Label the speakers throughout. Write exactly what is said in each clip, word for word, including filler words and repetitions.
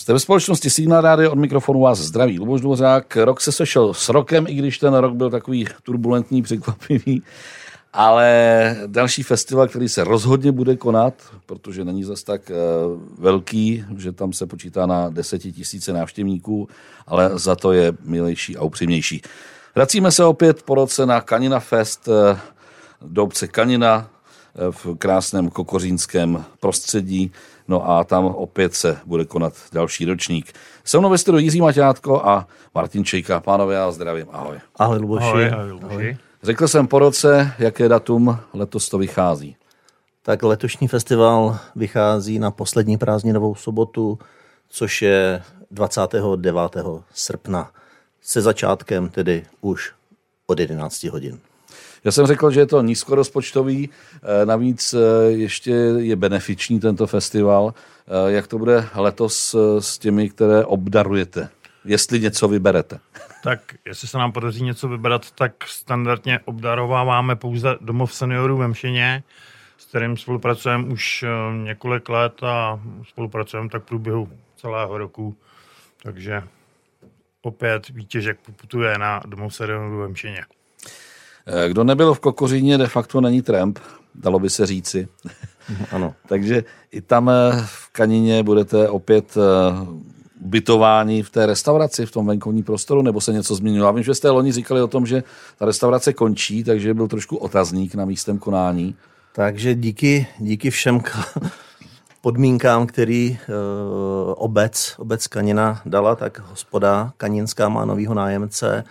Speaker 1: Jste ve společnosti Signál Rádio, od mikrofonu vás zdraví Luboš Dvořák. Rok se sešel s rokem, i když ten rok byl takový turbulentní, překvapivý. Ale další festival, který se rozhodně bude konat, protože není zas tak velký, že tam se počítá na desetitisíce návštěvníků, ale za to je milejší a upřímnější. Vracíme se opět po roce na Kanina Fest do obce Kanina v krásném kokořínském prostředí. No a tam opět se bude konat další ročník. Se mnou ve studiu Jiří Maťátko a Martin Čejka. Pánové, já zdravím. Ahoj.
Speaker 2: Ahoj, Luboši.
Speaker 3: Ahoj, ahoj, Luboši.
Speaker 1: Řekl jsem po roce, jaké datum letos to vychází.
Speaker 2: Tak letošní festival vychází na poslední prázdninovou sobotu, což je dvacátého devátého srpna. Se začátkem tedy už od jedenácti hodin.
Speaker 1: Já jsem řekl, že je to nízkorozpočtový, navíc ještě je benefiční tento festival. Jak to bude letos s těmi, které obdarujete? Jestli něco vyberete.
Speaker 3: Tak jestli se nám podaří něco vybrat, tak standardně obdarováváme pouze Domov seniorů ve Mšeně, s kterým spolupracujeme už několik let a spolupracujeme tak v průběhu celého roku. Takže opět výtěžek poputuje na Domov seniorů ve Mšeně.
Speaker 1: Kdo nebyl v Kokoříně, de facto není tramp, dalo by se říci.
Speaker 2: Ano.
Speaker 1: Takže i tam v Kanině budete opět ubytování v té restauraci, v tom venkovním prostoru, nebo se něco změnilo? Já vím, že jste loni říkali o tom, že ta restaurace končí, takže byl trošku otazník na místě konání.
Speaker 2: Takže díky, díky všem podmínkám, který uh, obec, obec Kanina dala, tak hospoda Kaninská má novýho nájemce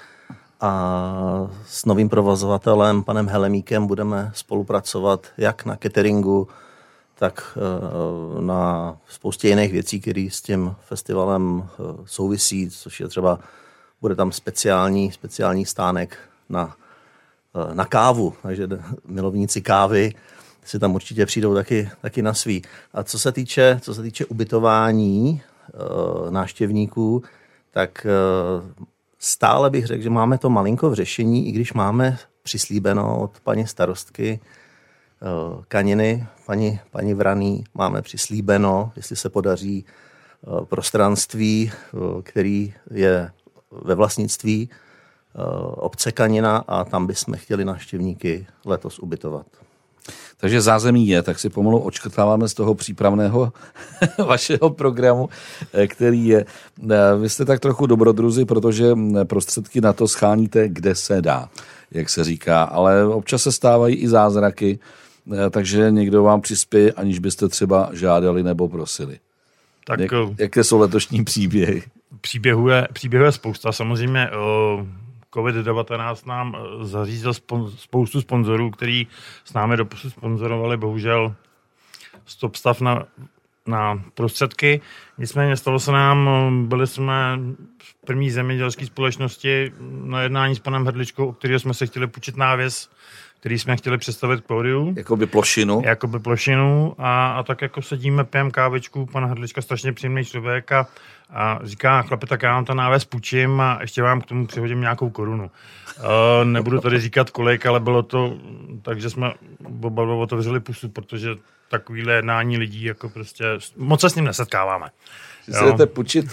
Speaker 2: a s novým provozovatelem, panem Helemíkem, budeme spolupracovat jak na cateringu, tak uh, na spoustě jiných věcí, které s tím festivalem uh, souvisí, což je třeba, bude tam speciální, speciální stánek na, uh, na kávu, takže milovníci kávy si tam určitě přijdou taky, taky na svý. A co se týče, co se týče ubytování uh, návštěvníků, tak uh, stále bych řekl, že máme to malinko v řešení, i když máme přislíbeno od paní starostky uh, Kaniny, paní, paní Vraný, máme přislíbeno, jestli se podaří uh, prostranství, uh, který je ve vlastnictví uh, obce Kanina, a tam bychom chtěli návštěvníky letos ubytovat.
Speaker 1: Takže zázemí je, tak si pomalu očkrtáváme z toho přípravného vašeho programu, který je. Vy jste tak trochu dobrodruzi, protože prostředky na to scháníte, kde se dá, jak se říká, ale občas se stávají i zázraky, takže někdo vám přispěje, aniž byste třeba žádali nebo prosili. Tak, Jak, jaké jsou letošní příběhy?
Speaker 3: Příběhů je, příběhů je spousta. Samozřejmě covid devatenáct nám zařízl spoustu sponzorů, který s námi doposud sponzorovali, bohužel stop stav na, na prostředky. Nicméně stalo se nám, byli jsme v první zemědělské společnosti na jednání s panem Hrdličkou, o kterého jsme se chtěli půjčit návěs, který jsme chtěli představit k pódiu.
Speaker 1: Jakoby plošinu.
Speaker 3: Jakoby plošinu a, a tak jako sedíme, pijeme kávičku, pan Hrdlička strašně příjemný člověk a, a říká, chlapi, tak já vám ta návěs půjčím a ještě vám k tomu přihodím nějakou korunu. Uh, nebudu tady říkat kolik, ale bylo to tak, že jsme oba dva otevřeli pusu, protože takovýhle jednání lidí jako prostě moc se s ním nesetkáváme.
Speaker 1: Že se jdete půjčit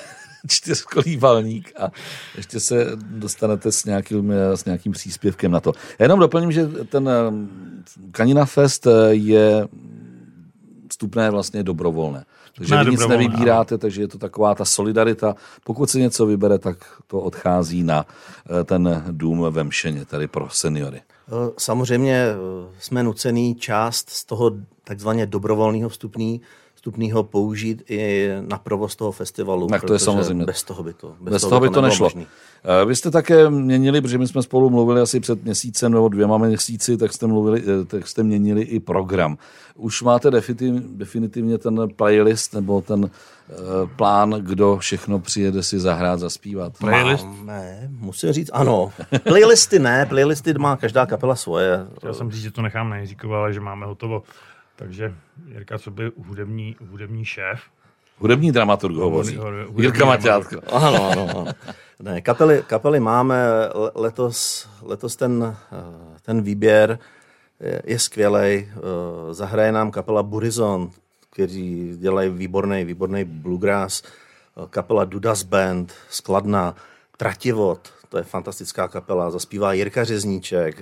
Speaker 1: čtyřkolívalník a ještě se dostanete s nějakým, s nějakým příspěvkem na to. Já jenom doplním, že ten Kanina Fest je vstupné vlastně dobrovolné. Takže vy nic nevybíráte, takže je to taková ta solidarita. Pokud si něco vybere, tak to odchází na ten dům ve Mšeně, tady pro seniory.
Speaker 2: Samozřejmě jsme nucený část z toho takzvaně dobrovolného vstupní vstupného použít i na provoz toho festivalu.
Speaker 1: Tak to je samozřejmě.
Speaker 2: Bez toho by to, bez
Speaker 1: bez
Speaker 2: toho
Speaker 1: toho by
Speaker 2: to,
Speaker 1: to nešlo.
Speaker 2: Možný.
Speaker 1: Vy jste také měnili, protože my jsme spolu mluvili asi před měsícem nebo dvěma měsíci, tak jste, mluvili, tak jste měnili i program. Už máte definitivně ten playlist nebo ten uh, plán, kdo všechno přijede si zahrát, zaspívat?
Speaker 2: Playlist? Máme, musím říct, ano. Playlisty ne, playlisty má každá kapela svoje.
Speaker 3: Já jsem říct, že to nechám na Jiříkova, ale že máme hotovo. Takže Jirka, co by hudební, hudební šéf?
Speaker 1: Hudební dramaturg hovoří. Jirka Maťátko.
Speaker 2: Ano, ano, ano. Ne, kapely, kapely máme letos, letos ten, ten výběr je, je skvělej. Zahraje nám kapela Burizon, kteří dělají výborný, výborný bluegrass, kapela Dudas Band z Kladna, Trativod, to je fantastická kapela, zaspívá Jirka Řezníček,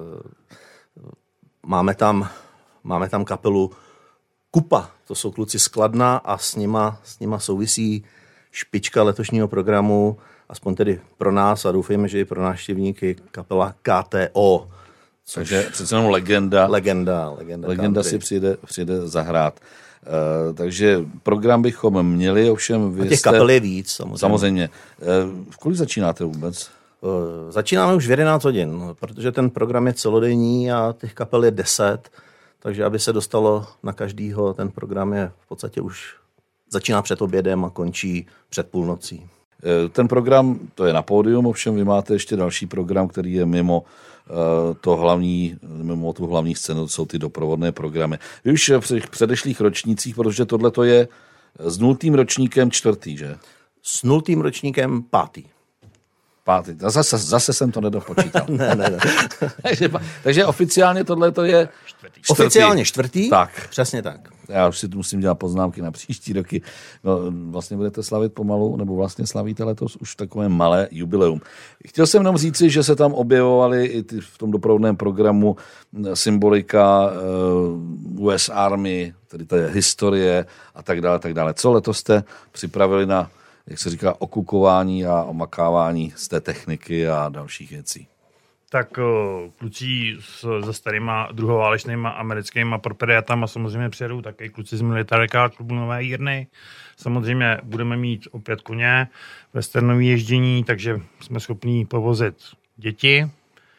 Speaker 2: máme tam, máme tam kapelu Kupa, to jsou kluci z Kladna a s nima, s nima souvisí špička letošního programu, aspoň tedy pro nás a doufejme, že i pro návštěvníky, kapela K T O.
Speaker 1: Takže přece jenom legenda.
Speaker 2: Legenda, legenda.
Speaker 1: Legenda si přijde, přijde zahrát. Uh, takže program bychom měli, ovšem vy
Speaker 2: a těch
Speaker 1: jste...
Speaker 2: kapel je víc, samozřejmě.
Speaker 1: Samozřejmě. Uh, v kolik začínáte vůbec?
Speaker 2: Uh, začínáme už v jedenáct hodin, protože ten program je celodenní a těch kapel je deset, takže aby se dostalo na každýho, ten program je v podstatě už začíná před obědem a končí před půlnocí.
Speaker 1: Ten program, to je na pódium, ovšem vy máte ještě další program, který je mimo to hlavní, mimo tu hlavní scénu, to jsou ty doprovodné programy. Vy už v předešlých ročnících, protože tohle to je s nultým ročníkem čtvrtý, že?
Speaker 2: S nultým ročníkem pátý.
Speaker 1: Pátý. Zase, zase jsem to nedopočítal.
Speaker 2: ne, ne, ne.
Speaker 1: takže, takže oficiálně tohle to je čtvrtý.
Speaker 2: Oficiálně čtvrtý?
Speaker 1: Tak.
Speaker 2: Přesně tak.
Speaker 1: Já už si tu musím dělat poznámky na příští roky. No, vlastně budete slavit pomalu, nebo vlastně slavíte letos už takové malé jubileum. Chtěl jsem jenom říci, že se tam objevovaly i ty, v tom doprovodném programu symbolika uh, U S Army, tedy to je historie a tak dále, tak dále. Co letos jste připravili na, jak se říká, okukování a omakávání z té techniky a dalších věcí?
Speaker 3: Tak kluci se starýma druhoválečnýma americkýma propediatama samozřejmě přijedou také kluci z Militarica klubu Nové Jirny. Samozřejmě budeme mít opět koně, westernový ježdění, takže jsme schopní povozit děti.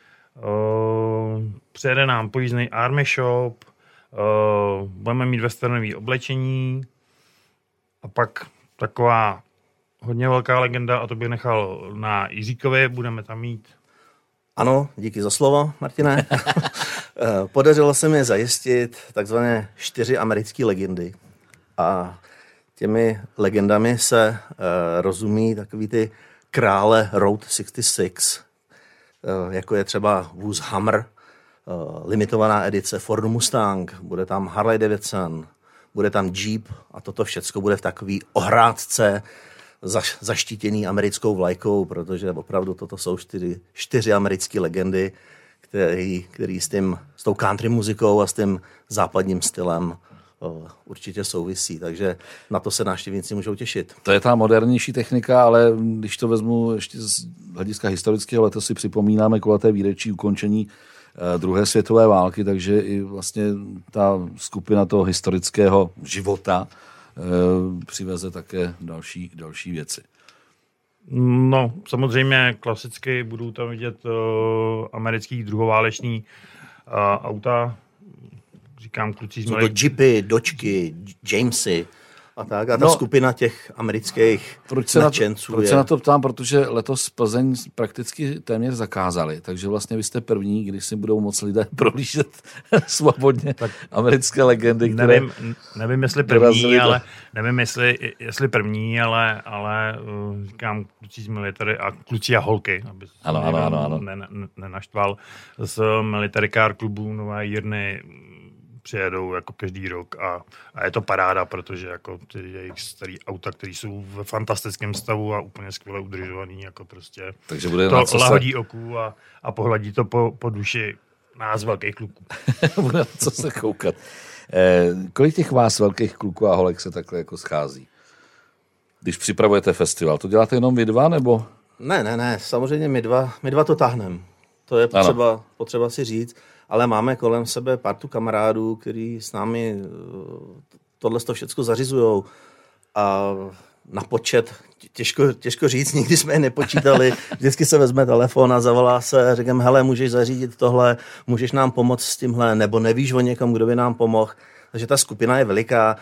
Speaker 3: Přijede nám pojízdný Army Shop, budeme mít westernový oblečení a pak taková hodně velká legenda, a to bych nechal na Jiříkově, budeme tam mít.
Speaker 2: Ano, díky za slovo, Martine. Podařilo se mi zajistit takzvané čtyři americké legendy. A těmi legendami se uh, rozumí takový ty krále Route šedesát šest, uh, jako je třeba vůz Hammer, uh, limitovaná edice Ford Mustang, bude tam Harley Davidson, bude tam Jeep a toto všecko bude v takový ohrádce zaš, zaštítěný americkou vlajkou, protože opravdu toto jsou čtyři, čtyři americké legendy, který, který s, tím, s tou country muzikou a s tím západním stylem o, určitě souvisí, takže na to se návštěvníci můžou těšit.
Speaker 1: To je ta modernější technika, ale když to vezmu ještě z hlediska historického, letos si připomínáme kulaté výročí ukončení eh, druhé světové války, takže i vlastně ta skupina toho historického života přiveze také další, další věci.
Speaker 3: No, samozřejmě klasicky budou tam vidět uh, americký druhováleční uh, auta. Říkám, kluci
Speaker 2: jsou to Jeepy, Dodgeky, Jamesy a tak. A ta no, skupina těch amerických
Speaker 1: proč se
Speaker 2: nadšenců
Speaker 1: na to, Proč
Speaker 2: je...
Speaker 1: se na to ptám? Protože letos Plzeň prakticky téměř zakázali, takže vlastně vy jste první, když si budou moc lidé prohlížet svobodně tak americké legendy, které...
Speaker 3: Nevím, nevím jestli první, ale nevím, jestli, jestli první, ale, ale uh, říkám kluci z military a kluci a holky, aby se
Speaker 1: ano, ano, ano, ano.
Speaker 3: nenaštval z Military Car klubu Nové Jirny přijedou jako každý rok a, a je to paráda, protože jako ty jejich starý auta, které jsou v fantastickém stavu a úplně skvěle udržovaný, jako prostě
Speaker 1: takže bude
Speaker 3: to
Speaker 1: na co
Speaker 3: lahodí
Speaker 1: se...
Speaker 3: oku a, a pohladí to po, po duši nás velkých kluků.
Speaker 1: Bude na co se koukat. Eh, kolik těch vás velkých kluků a holek se takhle jako schází? Když připravujete festival, to děláte jenom vy dva, nebo?
Speaker 2: Ne, ne, ne, samozřejmě my dva, my dva to táhneme. To je potřeba, potřeba si říct. Ale máme kolem sebe partu kamarádů, kteří s námi tohle to všechno zařizujou. A na počet těžko, těžko říct, nikdy jsme je nepočítali. Vždycky se vezme telefon a zavolá se a řekneme, hele, můžeš zařídit tohle, můžeš nám pomoct s tímhle, nebo nevíš o někom, kdo by nám pomohl. Takže ta skupina je veliká.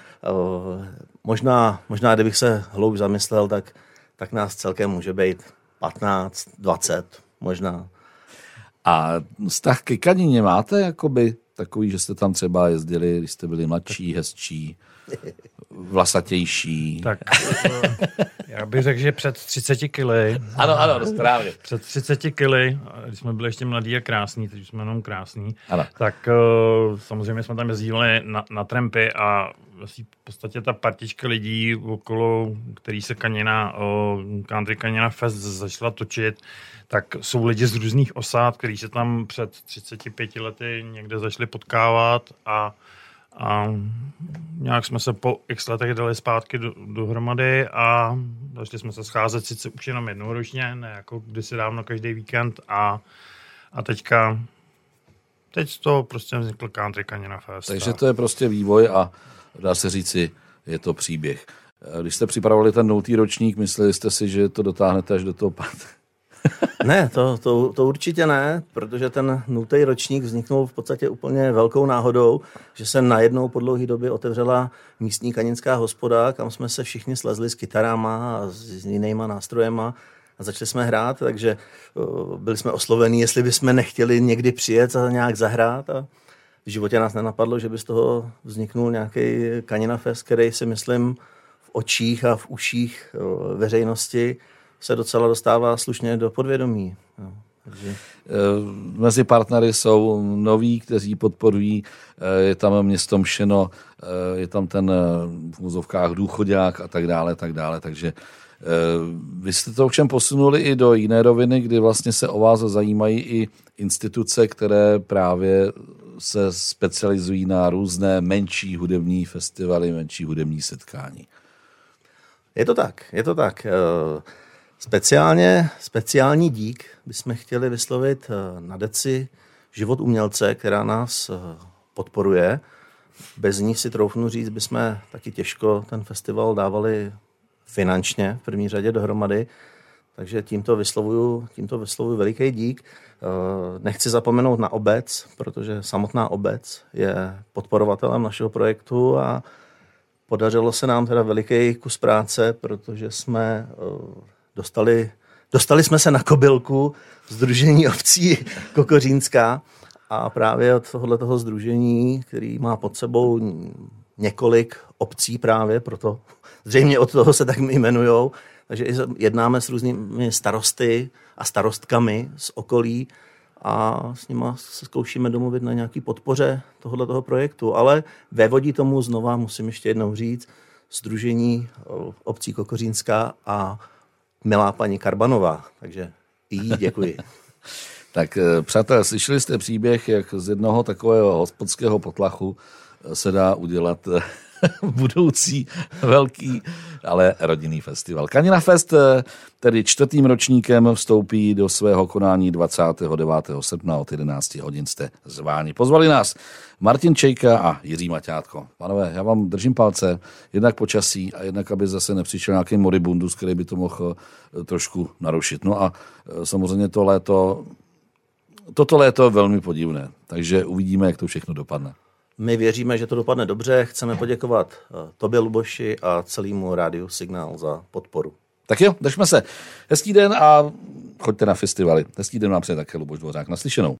Speaker 2: Možná, možná kdybych se hloub zamyslel, tak, tak nás celkem může být patnáct, dvacet, možná.
Speaker 1: A vztah ke Kanině máte jakoby takový, že jste tam třeba jezdili, když jste byli mladší, hezčí, vlasatější?
Speaker 3: Tak já bych řekl, že před třiceti kily.
Speaker 1: Ano, ano, správně.
Speaker 3: Před třiceti kily, když jsme byli ještě mladí a krásní, teď jsme jenom krásní,
Speaker 1: ano.
Speaker 3: tak uh, samozřejmě jsme tam jezdili na, na trampy a v podstatě ta partička lidí, okolo který se Kanina, Country Kanina Fest začala točit, tak jsou lidi z různých osád, kteří se tam před třiceti pěti lety někde začali potkávat a, a nějak jsme se po x letech dali zpátky do, dohromady a začali jsme se scházet sice už jenom jednou ročně, ne jako kdysi dávno každý víkend a, a teďka teď z toho prostě vznikl Country Kanina Fest.
Speaker 1: Takže to je prostě vývoj a dá se říci, je to příběh. Když jste připravovali ten nultý ročník, mysleli jste si, že to dotáhnete až do toho pátého?
Speaker 2: Ne, to, to, to určitě ne, protože ten nultý ročník vzniknul v podstatě úplně velkou náhodou, že se najednou po dlouhé době otevřela místní kaninská hospoda, kam jsme se všichni slezli s kytarama a s jinýma nástrojema a začali jsme hrát, takže byli jsme oslovení, jestli bychom nechtěli někdy přijet a nějak zahrát a v životě nás nenapadlo, že by z toho vzniknul nějaký Kanina Fest, který si myslím v očích a v uších veřejnosti se docela dostává slušně do podvědomí. No, takže...
Speaker 1: Mezi partnery jsou noví, kteří podporují, je tam město Mšeno, je tam ten v úzovkách důchodák a tak dále, tak dále, takže vy jste to ovšem posunuli i do jiné roviny, kdy vlastně se o vás zajímají i instituce, které právě se specializují na různé menší hudební festivaly, menší hudební setkání.
Speaker 2: Je to tak, je to tak. Speciálně, speciální dík bychom chtěli vyslovit nadaci Život umělce, která nás podporuje. Bez ní si troufnu říct, bychom taky těžko ten festival dávali finančně v první řadě dohromady. Takže tímto vyslovuju, tímto vyslovuju veliký dík. Nechci zapomenout na obec, protože samotná obec je podporovatelem našeho projektu a podařilo se nám teda veliký kus práce, protože jsme dostali, dostali jsme se na kobylku Sdružení obcí Kokořínská a právě od tohoto sdružení, který má pod sebou několik obcí právě, proto zřejmě od toho se tak jmenujou, takže jednáme s různými starosty a starostkami z okolí a s nima se zkoušíme domluvit na nějaký podpoře tohoto projektu. Ale vévodí tomu znova, musím ještě jednou říct, Sdružení obcí Kokořínská a milá paní Karbanová. Takže jí děkuji.
Speaker 1: Tak přátelé, slyšeli jste příběh, jak z jednoho takového hospodského potlachu se dá udělat budoucí velký, ale rodinný festival. Kanina Fest tedy čtvrtým ročníkem vstoupí do svého konání dvacátého devátého srpna od jedenácti hodin jste zváni. Pozvali nás Martin Čejka a Jiří Maťátko. Pánové, já vám držím palce, jednak počasí a jednak, aby zase nepřišel nějaký moribundus, který by to mohl trošku narušit. No a samozřejmě to léto, toto léto je velmi podivné, takže uvidíme, jak to všechno dopadne.
Speaker 2: My věříme, že to dopadne dobře. Chceme poděkovat tobě, Luboši, a celému Rádiu Signál za podporu.
Speaker 1: Tak jo, držme se. Hezký den a choďte na festivaly. Hezký den vám přeje také Luboš Dvořák. Naslyšenou.